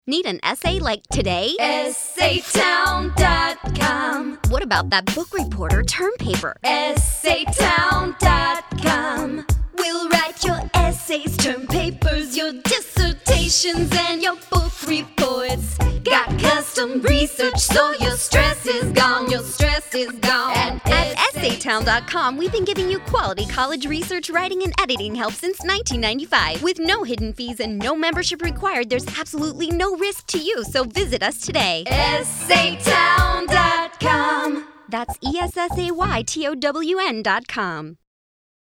Need an essay like today? EssayTown.com. What about that book report or term paper? EssayTown.com. We'll write your essays, term papers, your dissertations, and your book reports. Got custom research, so your stress is gone, your stress is gone. At EssayTown.com, we've been giving you quality college research, writing, and editing help since 1995. With no hidden fees and no membership required, there's absolutely no risk to you, so visit us today. EssayTown.com. That's EssayTown.com.